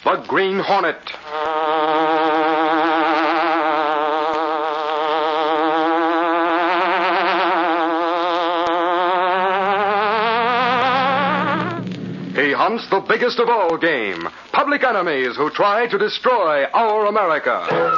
The Green Hornet. He hunts the biggest of all game, public enemies who try to destroy our America.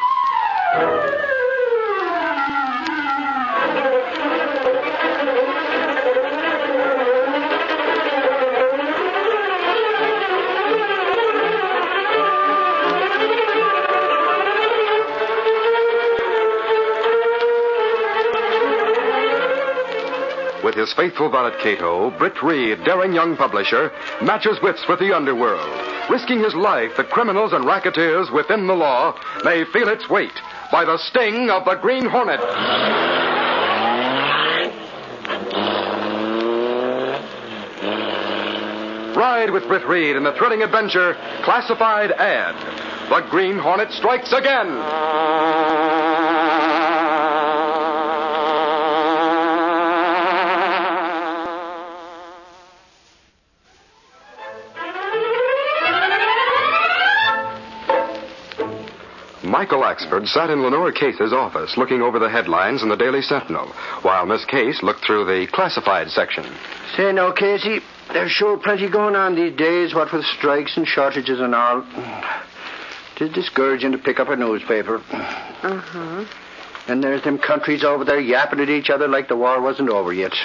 With his faithful valet Cato, Britt Reed, daring young publisher, matches wits with the underworld. Risking his life, the criminals and racketeers within the law may feel its weight by the sting of the Green Hornet. Ride with Britt Reed in the thrilling adventure, Classified Ad. The Green Hornet strikes again. Michael Axford sat in Lenore Case's office looking over the headlines in the Daily Sentinel, while Miss Case looked through the classified section. Say now, Casey, there's sure plenty going on these days, what with strikes and shortages and all. It's discouraging to pick up a newspaper. Uh-huh. And there's them countries over there yapping at each other like the war wasn't over yet.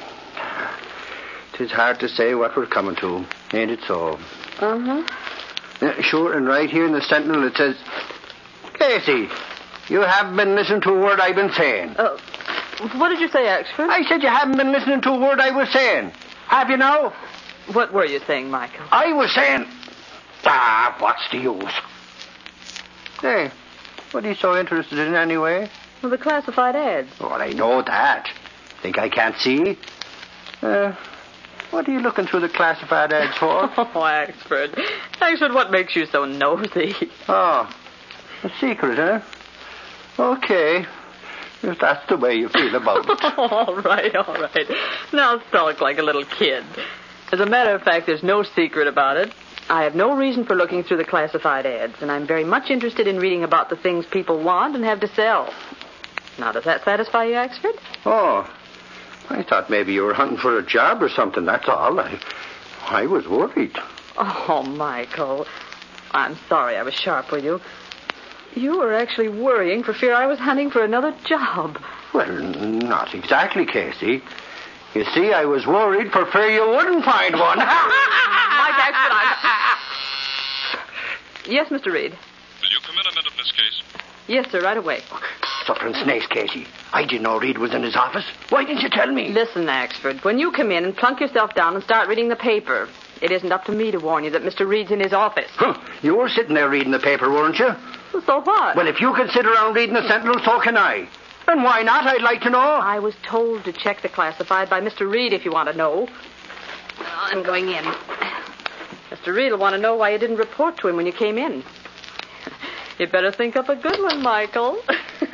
'Tis hard to say what we're coming to, ain't it so? Uh-huh. Sure, and right here in the Sentinel it says... Casey, you haven't been listening to a word I've been saying. What did you say, Axford? I said you haven't been listening to a word I was saying. Have you now? What were you saying, Michael? I was saying... what's the use? Hey, what are you so interested in anyway? Well, the classified ads. Well, I know that. Think I can't see? What are you looking through the classified ads for? Oh, Axford. Axford, what makes you so nosy? Oh, a secret, huh? Okay. If that's the way you feel about it. All right. Now sulk like a little kid. As a matter of fact, there's no secret about it. I have no reason for looking through the classified ads, and I'm very much interested in reading about the things people want and have to sell. Now, does that satisfy you, Axford? Oh, I thought maybe you were hunting for a job or something, that's all. I was worried. Oh, Michael, I'm sorry I was sharp with you. You were actually worrying for fear I was hunting for another job. Well, not exactly, Casey. You see, I was worried for fear you wouldn't find one. Mike Axford, Yes, Mr. Reed. Will you come in a minute, Miss Case? Yes, sir, right away. Suffering snakes, Casey. I didn't know Reed was in his office. Why didn't you tell me? Listen, Axford, when you come in and plunk yourself down and start reading the paper, it isn't up to me to warn you that Mr. Reed's in his office. Huh. You were sitting there reading the paper, weren't you? So what? Well, if you can sit around reading the Sentinel, so can I. And why not, I'd like to know. I was told to check the classified by Mr. Reed, if you want to know. I'm going in. Mr. Reed will want to know why you didn't report to him when you came in. You'd better think up a good one, Michael. Did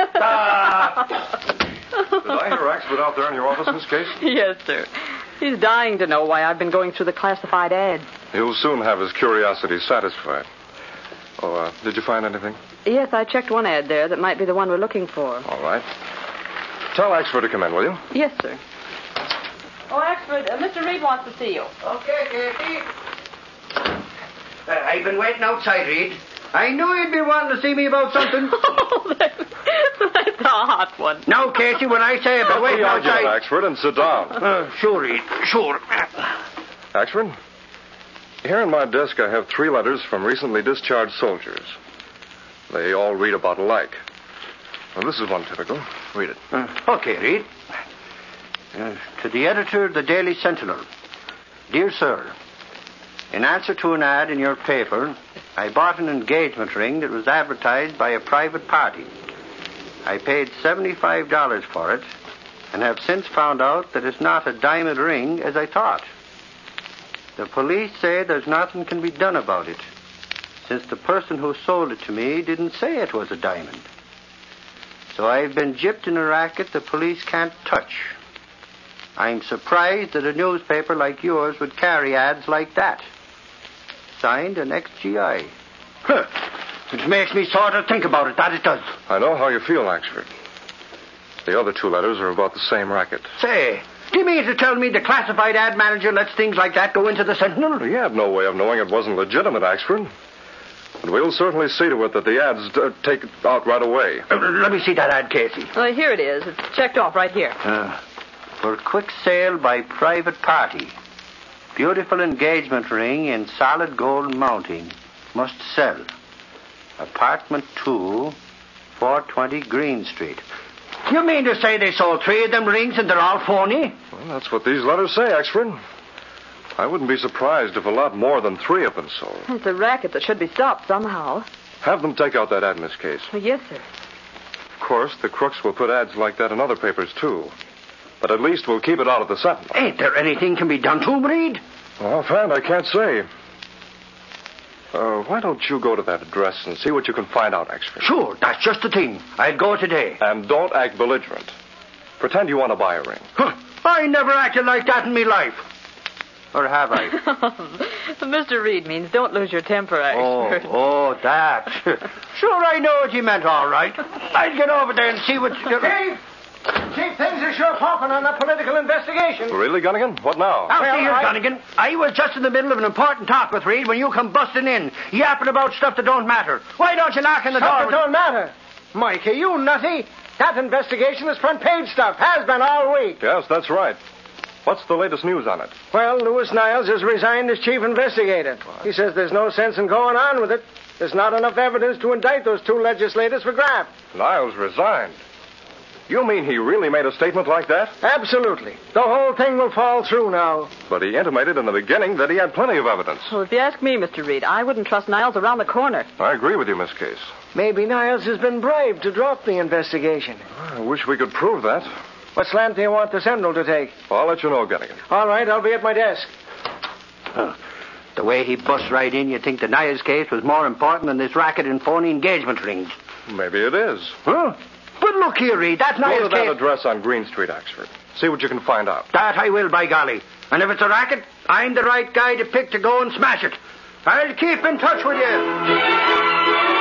I hear Axford out there in your office, Miss Case? Yes, sir. He's dying to know why I've been going through the classified ads. He'll soon have his curiosity satisfied. Oh, did you find anything? Yes, I checked one ad there that might be the one we're looking for. All right. Tell Axford to come in, will you? Yes, sir. Oh, Axford, Mr. Reed wants to see you. Okay, Casey. I've been waiting outside, Reed. I knew you'd be wanting to see me about something. Oh, that's a hot one. Now, Casey, when I say I've been waiting outside... Axford, and sit down. Sure, Reed, sure. Axford, here on my desk I have 3 letters from recently discharged soldiers. They all read about alike. Well, this is one typical. Read it. Okay, Reed. To the editor of the Daily Sentinel. Dear Sir, in answer to an ad in your paper, I bought an engagement ring that was advertised by a private party. I paid $75 for it and have since found out that it's not a diamond ring as I thought. The police say there's nothing can be done about it, since the person who sold it to me didn't say it was a diamond. So I've been gypped in a racket the police can't touch. I'm surprised that a newspaper like yours would carry ads like that. signed an ex-GI. Huh. It makes me sort of think about it, that it does. I know how you feel, Axford. The other 2 letters are about the same racket. Say, do you mean to tell me the classified ad manager lets things like that go into the Sentinel? He had no way of knowing it wasn't legitimate, Axford. But we'll certainly see to it that the ads take it out right away. Let me see that ad, Casey. Well, here it is. It's checked off right here. For quick sale by private party. Beautiful engagement ring in solid gold mounting. Must sell. Apartment 2, 420 Green Street. You mean to say they sold 3 of them rings and they're all phony? Well, that's what these letters say, Axford. I wouldn't be surprised if a lot more than 3 have been sold. It's a racket that should be stopped somehow. Have them take out that ad, Miss Case. Well, yes, sir. Of course, the crooks will put ads like that in other papers, too. But at least we'll keep it out of the Sentinel. Ain't there anything can be done to him, Reed? Well, offhand, I can't say. Why don't you go to that address and see what you can find out, Axford? Sure, that's just the thing. I'd go today. And don't act belligerent. Pretend you want to buy a ring. Huh. I never acted like that in me life. Or have I? Mr. Reed means don't lose your temper, Axford. Oh, that. Sure, I know what you meant, all right. I'll get over there and see what you... Chief, things are sure popping on that political investigation. Really, Gunnigan? What now? Now, see here, Gunnigan. I was just in the middle of an important talk with Reed when you come busting in, yapping about stuff that don't matter. Why don't you knock on the door? Stuff that don't matter. Mike, are you nutty? That investigation is front page stuff. Has been all week. Yes, that's right. What's the latest news on it? Well, Lewis Niles has resigned as chief investigator. He says there's no sense in going on with it. There's not enough evidence to indict those 2 legislators for graft. Niles resigned. You mean he really made a statement like that? Absolutely. The whole thing will fall through now. But he intimated in the beginning that he had plenty of evidence. Well, if you ask me, Mr. Reed, I wouldn't trust Niles around the corner. I agree with you, Miss Case. Maybe Niles has been bribed to drop the investigation. I wish we could prove that. What slant do you want the Sentinel to take? I'll let you know, Gunnigan. All right, I'll be at my desk. The way he busts right in, you'd think the Niles case was more important than this racket and phony engagement rings. Maybe it is. Huh? But look here, Reed, that Go to Niles that case... address on Green Street, Axford. See what you can find out. That I will, by golly. And if it's a racket, I'm the right guy to pick to go and smash it. I'll keep in touch with you.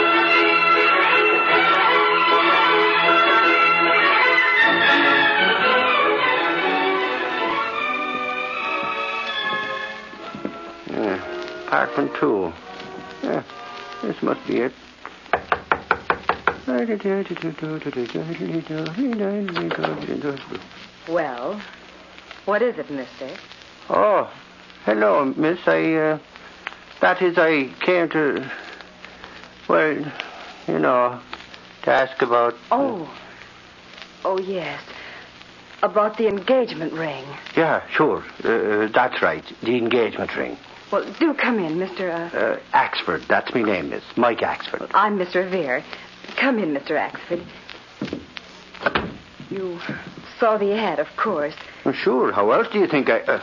Apartment 2. Yeah, this must be it. Well, what is it, mister? Oh, hello, miss. I came to, well, you know, to ask about... Oh, yes. About the engagement ring. Yeah, sure. That's right. The engagement ring. Well, do come in, Mr. Axford. That's my name, miss. Mike Axford. I'm Miss Revere. Come in, Mr. Axford. You saw the ad, of course. Well, sure. How else do you think I...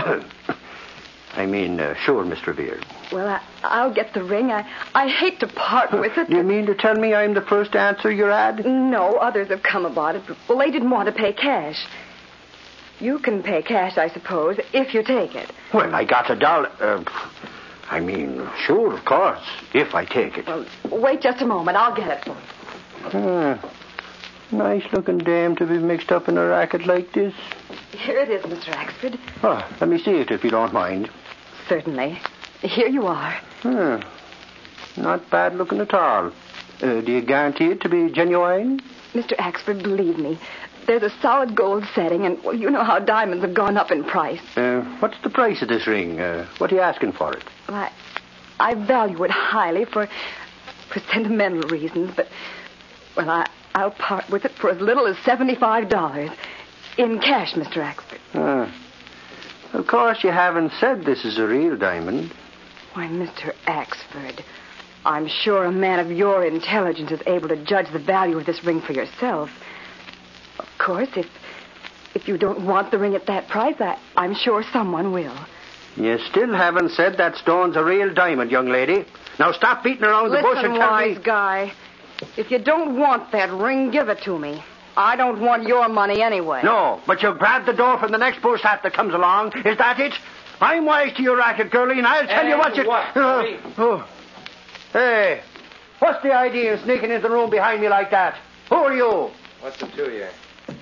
sure, Miss Revere. Well, I'll get the ring. I hate to part with it. Do you mean to tell me I'm the first to answer your ad? No, others have come about it. Well, they didn't want to pay cash. You can pay cash, I suppose, if you take it. Well, I got $1. Sure, of course, if I take it. Well, wait just a moment. I'll get it for you. Nice-looking dame to be mixed up in a racket like this. Here it is, Mr. Axford. Oh, let me see it, if you don't mind. Certainly. Here you are. Not bad looking at all. Do you guarantee it to be genuine? Mr. Axford, believe me, there's a solid gold setting, and, well, you know how diamonds have gone up in price. What's the price of this ring? What are you asking for it? Well, I value it highly for sentimental reasons, but, well, I'll part with it for as little as $75 in cash, Mr. Axford. Of course, you haven't said this is a real diamond. Why, Mr. Axford, I'm sure a man of your intelligence is able to judge the value of this ring for yourself. Of course, if you don't want the ring at that price, I'm sure someone will. You still haven't said that stone's a real diamond, young lady. Now stop beating around the bush and tell me... Listen, wise guy. If you don't want that ring, give it to me. I don't want your money anyway. No, but you'll grab the door from the next bush hat that comes along. Is that it? I'm wise to your racket, girlie, and I'll tell you what you... What? Hey, what's the idea of sneaking into the room behind me like that? Who are you? What's it to you?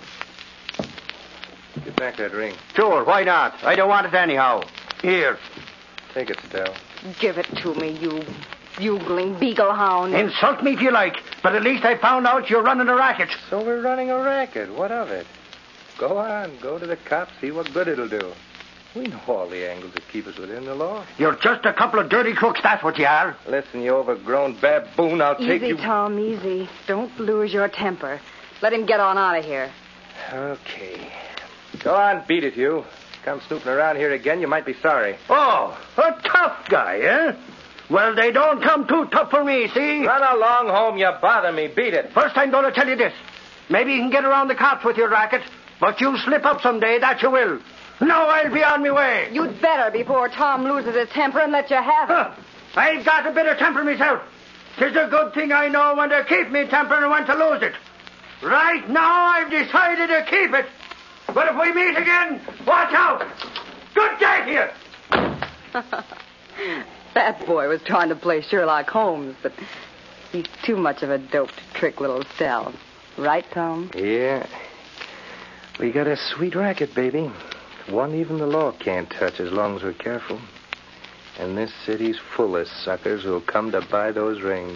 Give back that ring. Sure, why not? I don't want it anyhow. Here. Take it, Stell. Give it to me, you bugling beagle hound. Insult me if you like, but at least I found out you're running a racket. So we're running a racket. What of it? Go on. Go to the cops. See what good it'll do. We know all the angles that keep us within the law. You're just a couple of dirty crooks, that's what you are. Listen, you overgrown baboon, I'll take you... Easy, Tom, easy. Don't lose your temper. Let him get on out of here. Okay. Go on, beat it, you. Come snooping around here again, you might be sorry. Oh, a tough guy, eh? Well, they don't come too tough for me, see? Run along home, you bother me. Beat it. First, I'm going to tell you this. Maybe you can get around the cops with your racket, but you'll slip up someday, that you will. Now I'll be on my way. You'd better before Tom loses his temper and let you have it. I've got a bit of temper myself. 'Tis a good thing I know when to keep me temper and when to lose it. Right now, I've decided to keep it. But if we meet again, watch out. Good day to you. That boy was trying to play Sherlock Holmes, but he's too much of a dope to trick little Stell. Right, Tom? Yeah. We got a sweet racket, baby. One even the law can't touch as long as we're careful. And this city's full of suckers who'll come to buy those rings.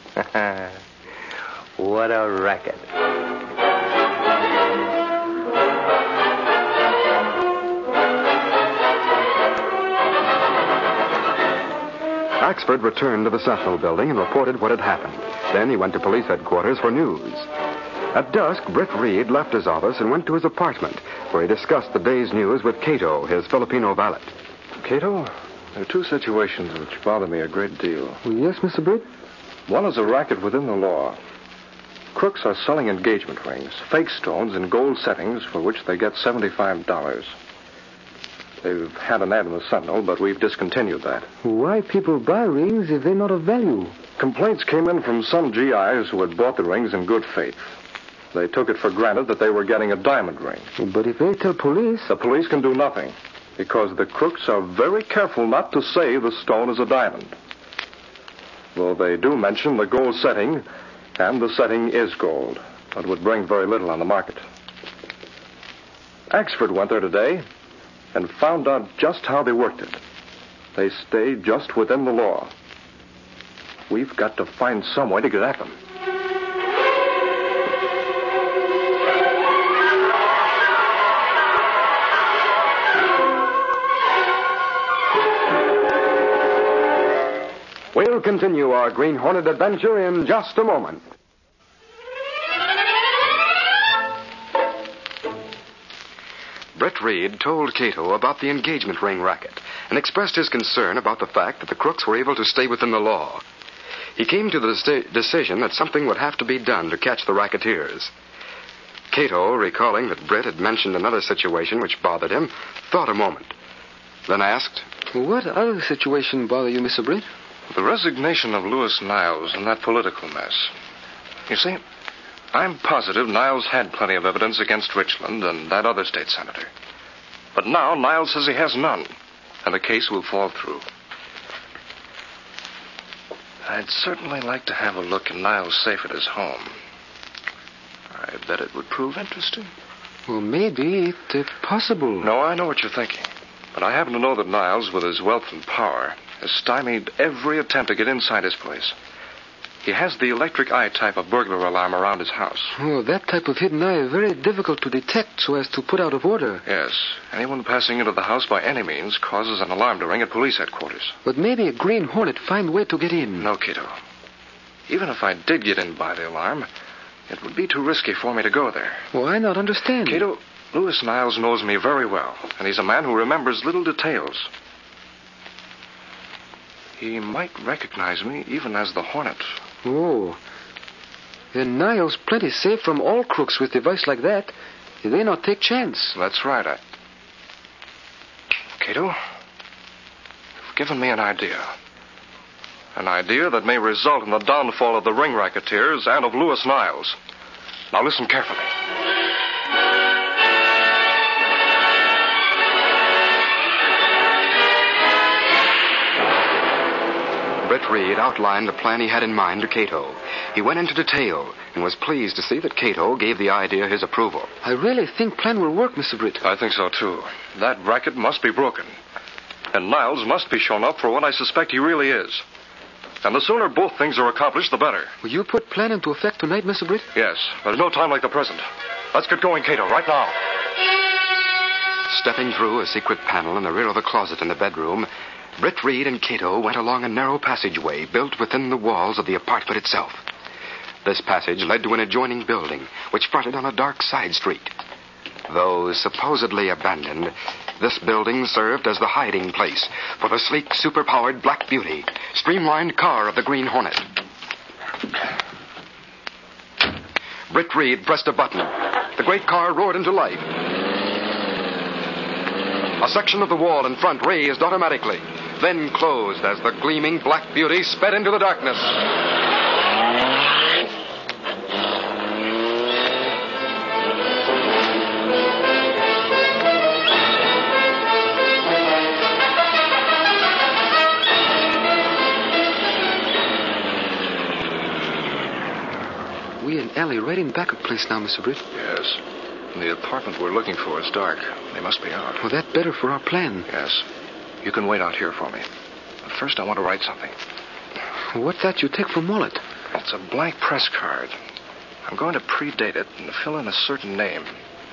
What a racket. Axford returned to the Sentinel building and reported what had happened. Then he went to police headquarters for news. At dusk, Britt Reed left his office and went to his apartment, where he discussed the day's news with Cato, his Filipino valet. Cato, there are two situations which bother me a great deal. Yes, Mr. Britt? One is a racket within the law. Crooks are selling engagement rings, fake stones in gold settings for which they get $75. They've had an ad in the Sentinel, but we've discontinued that. Why people buy rings if they're not of value? Complaints came in from some GIs who had bought the rings in good faith. They took it for granted that they were getting a diamond ring. But if they tell police... The police can do nothing, because the crooks are very careful not to say the stone is a diamond. Though they do mention the gold setting, and the setting is gold, but would bring very little on the market. Axford went there today and found out just how they worked it. They stay just within the law. We've got to find some way to get at them. We'll continue our Green Hornet adventure in just a moment. Britt Reed told Cato about the engagement ring racket and expressed his concern about the fact that the crooks were able to stay within the law. He came to the decision that something would have to be done to catch the racketeers. Cato, recalling that Britt had mentioned another situation which bothered him, thought a moment, then asked, What other situation bother you, Mr. Britt? The resignation of Louis Niles and that political mess. You see, I'm positive Niles had plenty of evidence against Richland and that other state senator. But now Niles says he has none, and the case will fall through. I'd certainly like to have a look in Niles' safe at his home. I bet it would prove interesting. Well, maybe it's possible. No, I know what you're thinking. But I happen to know that Niles, with his wealth and power, has stymied every attempt to get inside his place. He has the electric eye type of burglar alarm around his house. Oh, that type of hidden eye is very difficult to detect so as to put out of order. Yes. Anyone passing into the house by any means causes an alarm to ring at police headquarters. But maybe a Green Hornet find a way to get in. No, Cato. Even if I did get in by the alarm, it would be too risky for me to go there. Well, I not understand. Cato, Louis Niles knows me very well, and he's a man who remembers little details. He might recognize me even as the Hornet. Oh. Then Niles plenty safe from all crooks with device like that. They not take chance. That's right. Cato, you've given me an idea. An idea that may result in the downfall of the ring racketeers and of Louis Niles. Now listen carefully. Britt Reed outlined the plan he had in mind to Cato. He went into detail and was pleased to see that Cato gave the idea his approval. I really think plan will work, Mr. Britt. I think so, too. That racket must be broken. And Niles must be shown up for what I suspect he really is. And the sooner both things are accomplished, the better. Will you put plan into effect tonight, Mr. Britt? Yes. There's no time like the present. Let's get going, Cato, right now. Stepping through a secret panel in the rear of the closet in the bedroom, Britt Reed and Cato went along a narrow passageway built within the walls of the apartment itself. This passage led to an adjoining building, which fronted on a dark side street. Though supposedly abandoned, this building served as the hiding place for the sleek, superpowered Black Beauty, streamlined car of the Green Hornet. Britt Reed pressed a button. The great car roared into life. A section of the wall in front raised automatically, then closed as the gleaming Black Beauty sped into the darkness. We and Ellie right in back of the place now, Mr. Britt. Yes. And the apartment we're looking for is dark. They must be out. Well, that better for our plan. Yes. You can wait out here for me. But first, I want to write something. What's that you take from Wallet? It's a blank press card. I'm going to predate it and fill in a certain name.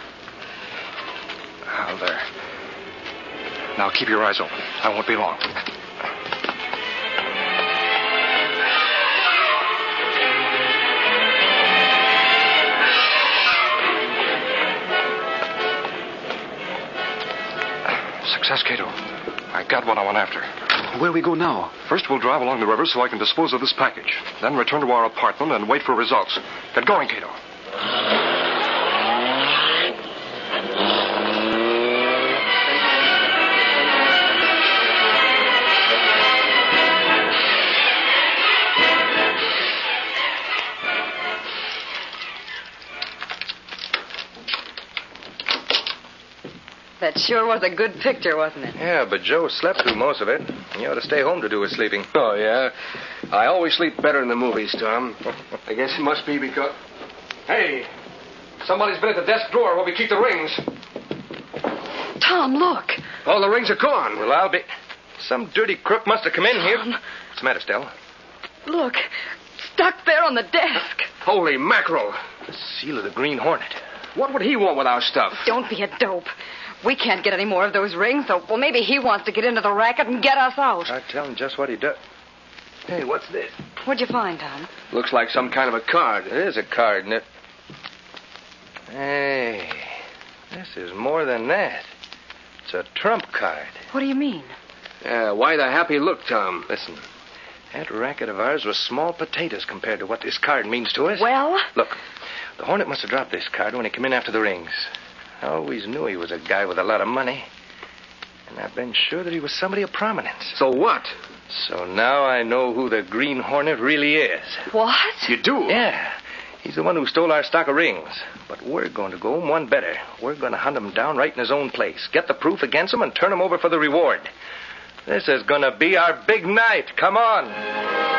Ah, there. Now keep your eyes open. I won't be long. Success, Cato. I got what I went after. Where we go now? First, we'll drive along the river so I can dispose of this package. Then return to our apartment and wait for results. Get going, Cato. That sure was a good picture, wasn't it? Yeah, but Joe slept through most of it. You ought to stay home to do his sleeping. Oh, yeah? I always sleep better in the movies, Tom. I guess it must be because... Hey, somebody's been at the desk drawer where we keep the rings. Tom, look. All the rings are gone. Well, I'll be... Some dirty crook must have come in here. What's the matter, Stella? Look. Stuck there on the desk. Holy mackerel. The seal of the Green Hornet. What would he want with our stuff? Don't be a dope. We can't get any more of those rings, so, well, maybe he wants to get into the racket and get us out. I'll tell him just what he does. Hey, what's this? What'd you find, Tom? Looks like some kind of a card. It is a card, isn't it? Hey, this is more than that. It's a trump card. What do you mean? Why the happy look, Tom? Listen, that racket of ours was small potatoes compared to what this card means to us. Well? Look, the Hornet must have dropped this card when he came in after the rings. I always knew he was a guy with a lot of money. And I've been sure that he was somebody of prominence. So what? So now I know who the Green Hornet really is. What? You do? Yeah. He's the one who stole our stock of rings. But we're going to go one better. We're going to hunt him down right in his own place. Get the proof against him and turn him over for the reward. This is going to be our big night. Come on.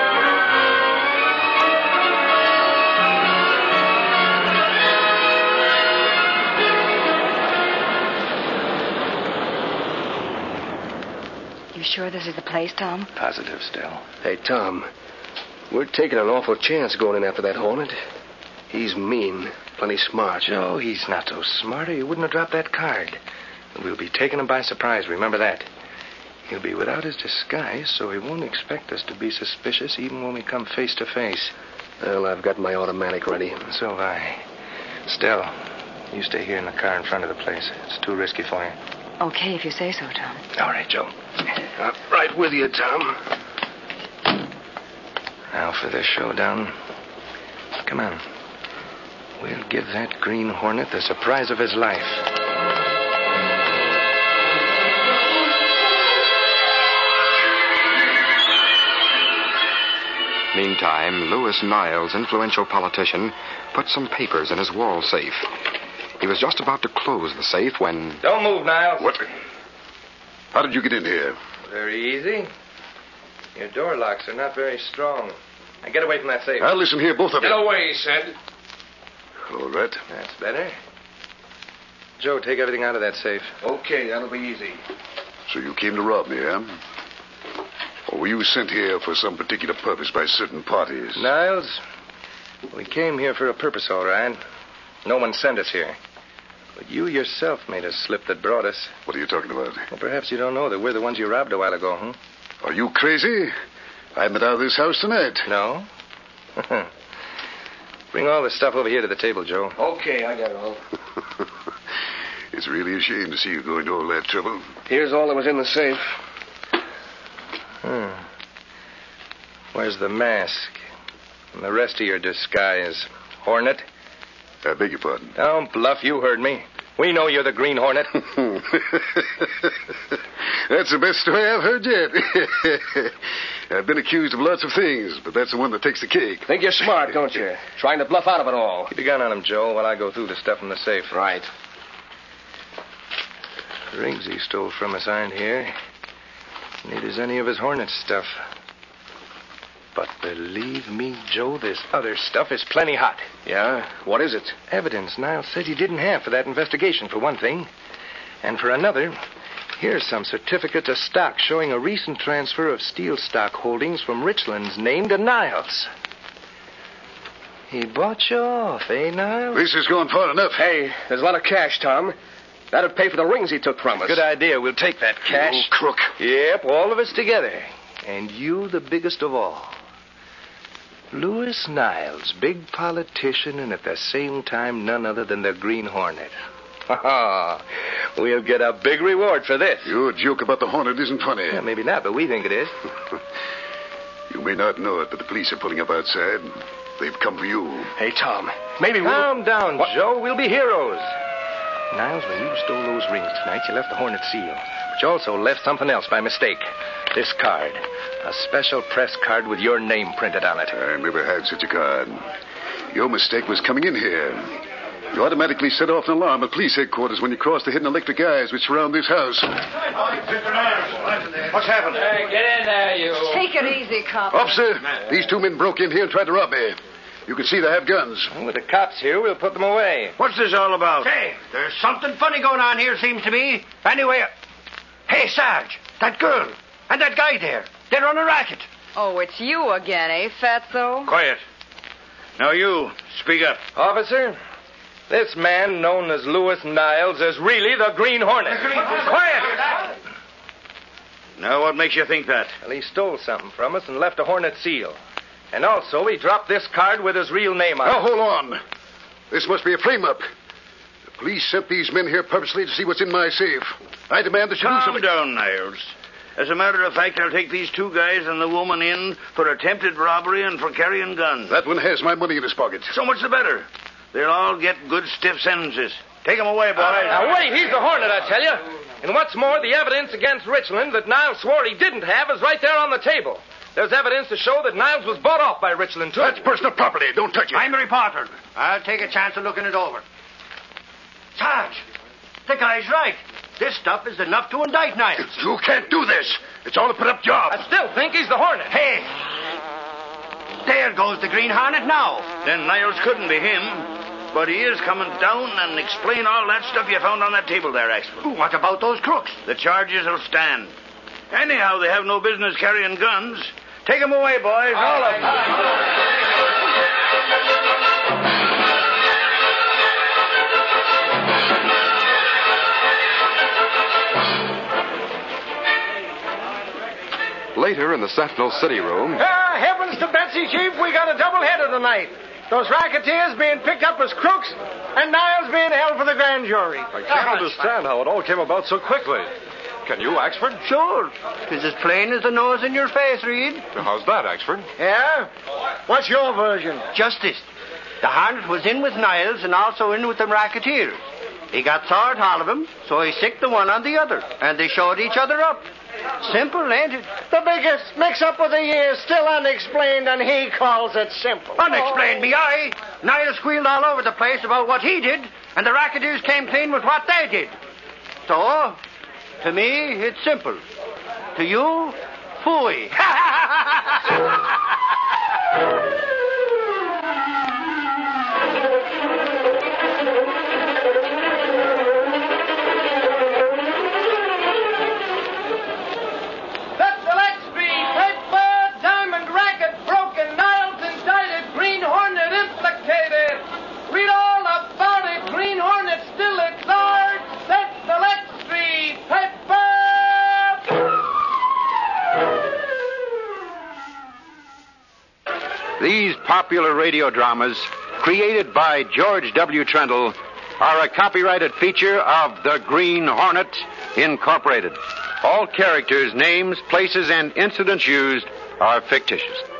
You sure this is the place, Tom? Positive, Stell. Hey, Tom, we're taking an awful chance going in after that Hornet. He's mean, plenty smart. Joe, he's not so smart or he wouldn't have dropped that card. We'll be taking him by surprise, remember that. He'll be without his disguise, so he won't expect us to be suspicious even when we come face to face. Well, I've got my automatic ready. So have I. Stell, you stay here in the car in front of the place. It's too risky for you. Okay, if you say so, Tom. All right, Joe. Right with you, Tom. Now for this showdown. Come on. We'll give that Green Hornet the surprise of his life. Meantime, Lewis Niles, influential politician, put some papers in his wall safe. He was just about to close the safe when... Don't move, Niles. What? How did you get in here? Very easy. Your door locks are not very strong. Now get away from that safe. Now, listen here, both of you. Get away, he said. All right. That's better. Joe, take everything out of that safe. Okay, that'll be easy. So you came to rob me, huh? Or were you sent here for some particular purpose by certain parties? Niles, we came here for a purpose, all right. No one sent us here. But you yourself made a slip that brought us. What are you talking about? Well, perhaps you don't know that we're the ones you robbed a while ago, huh? Are you crazy? I'm out of this house tonight. No? Bring all the stuff over here to the table, Joe. Okay, I got it all. It's really a shame to see you go into all that trouble. Here's all that was in the safe. Where's the mask? And the rest of your disguise? Hornet? I beg your pardon. Don't bluff, you heard me. We know you're the Green Hornet. That's the best story I've heard yet. I've been accused of lots of things, but that's the one that takes the cake. Think you're smart, don't you? Trying to bluff out of it all. Keep your gun on him, Joe, while I go through the stuff in the safe. Right. The rings he stole from us aren't here. Neither is any of his Hornet stuff. But believe me, Joe, this other stuff is plenty hot. Yeah? What is it? Evidence Niles said he didn't have for that investigation, for one thing. And for another, here's some certificates of stock showing a recent transfer of steel stock holdings from Richland's name to Niles. He bought you off, eh, Niles? This is going far enough. Hey, there's a lot of cash, Tom. That'd pay for the rings he took from us. Good idea. We'll take that cash. You crook. Yep, all of us together. And you the biggest of all. Louis Niles, big politician, and at the same time none other than the Green Hornet. We'll get a big reward for this. Your joke about the Hornet isn't funny. Yeah, maybe not, but we think it is. You may not know it, but the police are pulling up outside. They've come for you. Hey, Tom, maybe we'll... Calm down, Joe. We'll be heroes. Niles, when you stole those rings tonight, you left the Hornet seal. But you also left something else by mistake. This card. A special press card with your name printed on it. I never had such a card. Your mistake was coming in here. You automatically set off an alarm at police headquarters when you crossed the hidden electric eyes which surround this house. What's happened? Hey, get in there, you. Take it easy, cop. Officer, these two men broke in here and tried to rob me. You can see they have guns. With the cops here, we'll put them away. What's this all about? Say, there's something funny going on here, seems to me. Anyway, hey, Sarge, that girl and that guy there, they're on a racket. Oh, it's you again, eh, Fatso? Quiet. Now you, speak up. Officer, this man known as Louis Niles is really the Green Hornet. Quiet! Now, what makes you think that? Well, he stole something from us and left a Hornet seal. And also, he dropped this card with his real name on it. Now, hold on. This must be a frame-up. The police sent these men here purposely to see what's in my safe. I demand that you do Calm something. down, Niles. As a matter of fact, I'll take these two guys and the woman in for attempted robbery and for carrying guns. That one has my money in his pocket. So much the better. They'll all get good stiff sentences. Take them away, boys. Now, wait, he's the Hornet, I tell you. And what's more, the evidence against Richland that Niles swore he didn't have is right there on the table. There's evidence to show that Niles was bought off by Richland, too. That's personal property. Don't touch it. I'm a reporter. I'll take a chance of looking it over. Sarge, the guy's right. This stuff is enough to indict Niles. You can't do this. It's all a put-up job. I still think he's the Hornet. Hey, there goes the Green Hornet now. Then Niles couldn't be him. But he is coming down and explain all that stuff you found on that table there, Axel. What about those crooks? The charges will stand. Anyhow, they have no business carrying guns. Take them away, boys, all of them. Later in the Sentinel City room, Heavens to Betsy, Chief, we got a double-header tonight. Those racketeers being picked up as crooks, and Niles being held for the grand jury. I can't understand how it all came about so quickly. Can you, Axford? Sure. It's as plain as the nose in your face, Reed. How's that, Axford? Yeah? What's your version? Just this. The Hornet was in with Niles and also in with the racketeers. He got sore at all of them, so he sicked the one on the other, and they showed each other up. Simple, ain't it? The biggest mix-up of the year, still unexplained, and he calls it simple. Unexplained, me eye. Niles squealed all over the place about what he did, and the racketeers came clean with what they did. So, to me, it's simple. To you, phooey. These popular radio dramas, created by George W. Trendle, are a copyrighted feature of the Green Hornet, Incorporated. All characters, names, places, and incidents used are fictitious.